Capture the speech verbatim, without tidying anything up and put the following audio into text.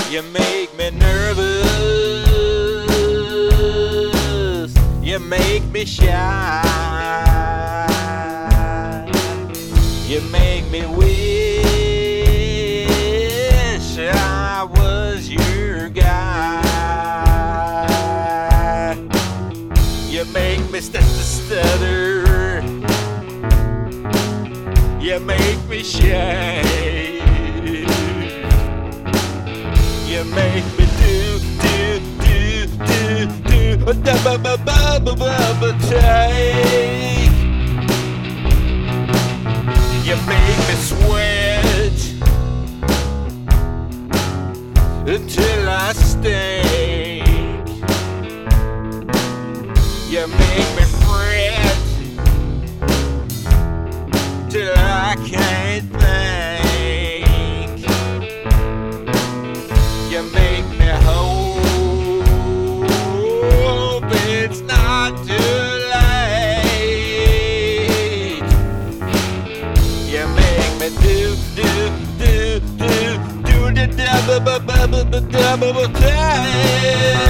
You make me nervous. You make me shy. You make me wish I was your guy. You make me stutter, stutter. You make me shake. You make me do, do, do, do, do, ba ba ba ba ba ba take. You make me sweat until I stink. You make me fret till I can't think. You make me hope it's not too late. You make me do, do, do, do, do the double, double, double, double, double,